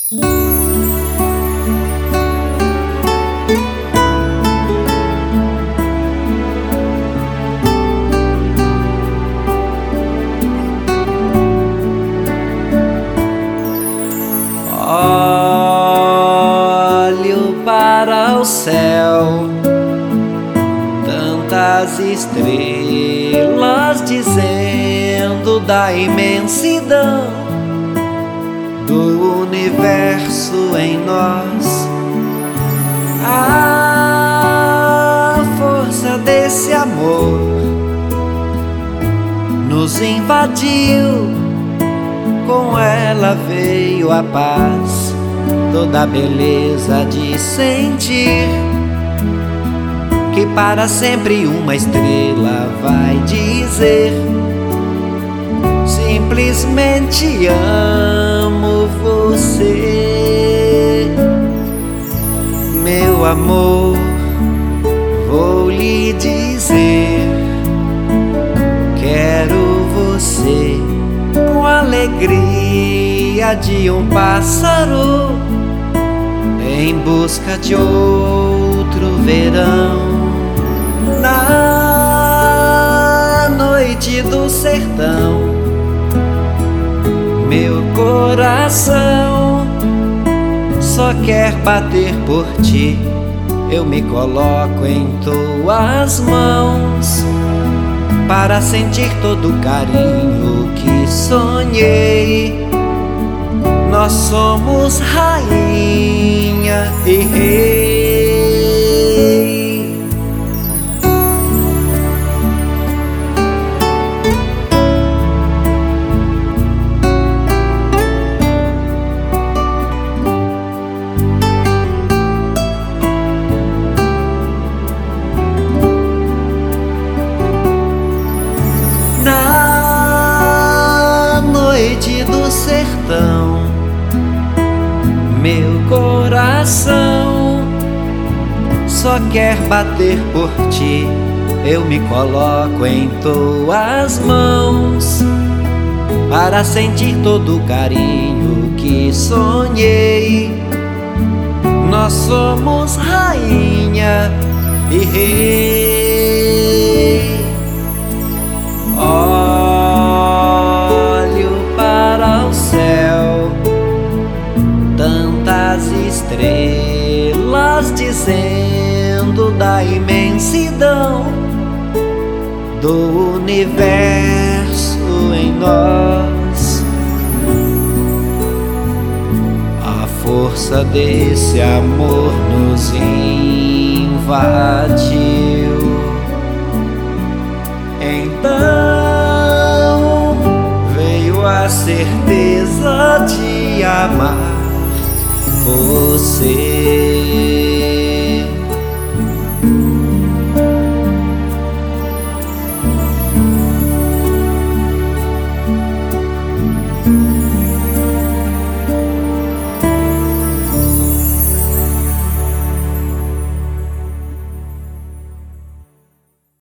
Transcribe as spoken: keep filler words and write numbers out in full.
Olho para o céu, tantas estrelas dizendo da imensidão do universo em nós. A força desse amor nos invadiu, com ela veio a paz, toda a beleza de sentir que para sempre uma estrela vai dizer: simplesmente amo você. Meu amor, vou lhe dizer, quero você com a alegria de um pássaro em busca de outro verão. Na noite do sertão, meu coração só quer bater por ti. Eu me coloco em tuas mãos para sentir todo o carinho que sonhei. Nós somos rainha e rei. Na noite do sertão, meu coração só quer bater por ti. Eu me coloco em tuas mãos para sentir todo o carinho que sonhei. Nós somos rainha e rei. Olho para o céu, tantas estrelas dizendo da imensidão do universo em nós. A força desse amor nos invadiu. Então veio a certeza de amar você.